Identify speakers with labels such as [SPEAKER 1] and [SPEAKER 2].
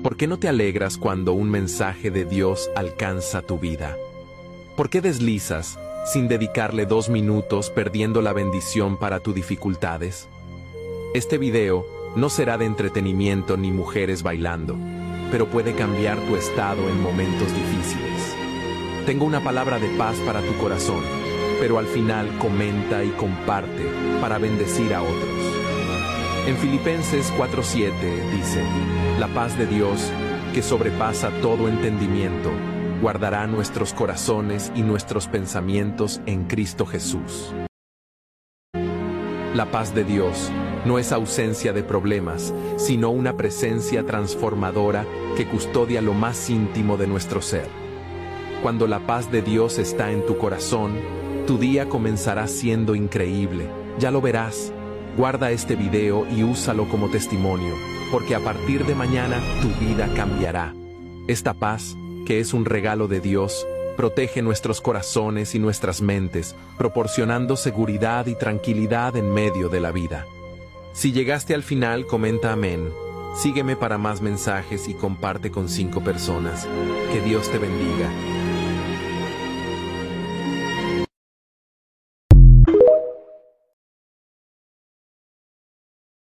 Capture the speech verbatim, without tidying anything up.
[SPEAKER 1] ¿Por qué no te alegras cuando un mensaje de Dios alcanza tu vida? ¿Por qué deslizas sin dedicarle dos minutos perdiendo la bendición para tus dificultades? Este video no será de entretenimiento ni mujeres bailando, pero puede cambiar tu estado en momentos difíciles. Tengo una palabra de paz para tu corazón, pero al final comenta y comparte para bendecir a otros. En Filipenses cuatro siete dice: la paz de Dios, que sobrepasa todo entendimiento, guardará nuestros corazones y nuestros pensamientos en Cristo Jesús. La paz de Dios no es ausencia de problemas, sino una presencia transformadora que custodia lo más íntimo de nuestro ser. Cuando la paz de Dios está en tu corazón, tu día comenzará siendo increíble. Ya lo verás. Guarda este video y úsalo como testimonio, porque a partir de mañana tu vida cambiará. Esta paz, que es un regalo de Dios, protege nuestros corazones y nuestras mentes, proporcionando seguridad y tranquilidad en medio de la vida. Si llegaste al final, comenta amén. Sígueme para más mensajes y comparte con cinco personas. Que Dios te bendiga.